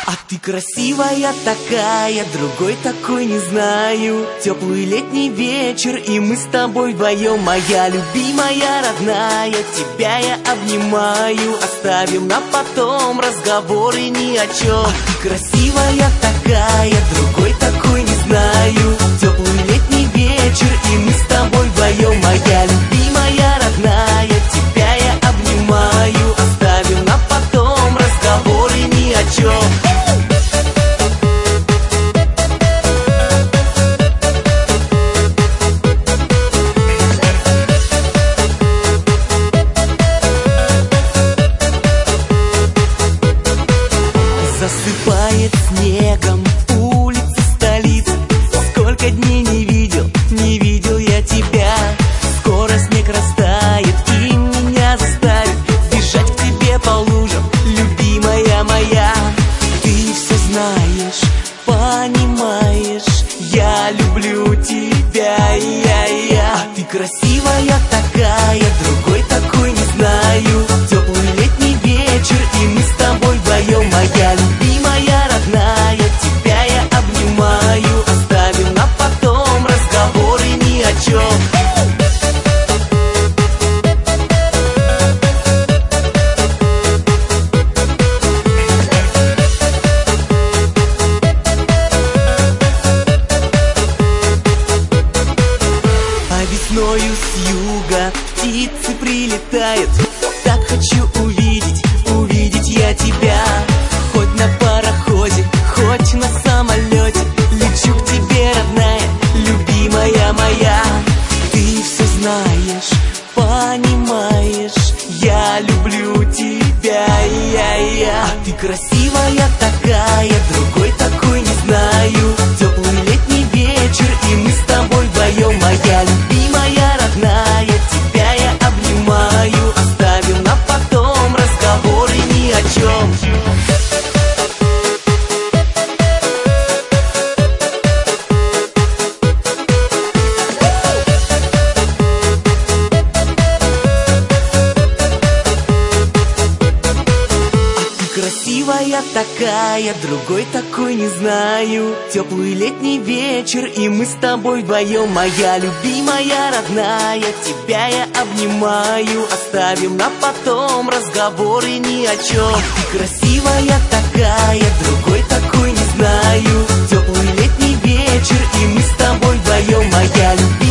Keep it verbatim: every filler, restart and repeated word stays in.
А ты красивая такая, другой такой не знаю. Теплый летний вечер, и мы с тобой вдвоем. Моя любимая, родная, тебя я обнимаю. Оставим на потом разговоры ни о чем. А ты красивая такая, другой такой не знаю. Теплый летний вечер, и мы с тобой вдвоем. Моя любимая, родная, тебя я обнимаю. Оставим на потом разговоры ни о чем. Засыпает снегом улицы столицы. Сколько дней не видел, не видел я тебя. Скоро снег растает и меня заставит бежать к тебе по лужам, любимая моя. Ты все знаешь, понимаешь, я люблю тебя, я, я. А ты красивая такая, другой такой не знаю. Теплый летний вечер, и мы с тобой вдвоем. Моя любимая, родная, тебя я обнимаю. Оставим на потом разговоры ни о чем. А весною с юга птицы прилетают. Так хочу увидеть, увидеть я тебя. Хоть на пароходе, хоть на самолете. Лечу к тебе, родная, любимая моя. Ты все знаешь, понимаешь, я люблю тебя, я, я. А ты красивая такая, другой такой не знаю. Теплый летний вечер, и мы с тобой вдвоем. Моя любимая, родная, тебя я обнимаю. Оставим на потом разговоры ни о чем. Красивая такая, другой такой не знаю. Теплый летний вечер, и мы с тобой вдвоем. Моя любимая, родная, тебя я обнимаю. Оставим на потом разговоры ни о чем. Ты красивая такая, другой такой не знаю. Теплый летний вечер, и мы с тобой вдвоем. Моя любимая.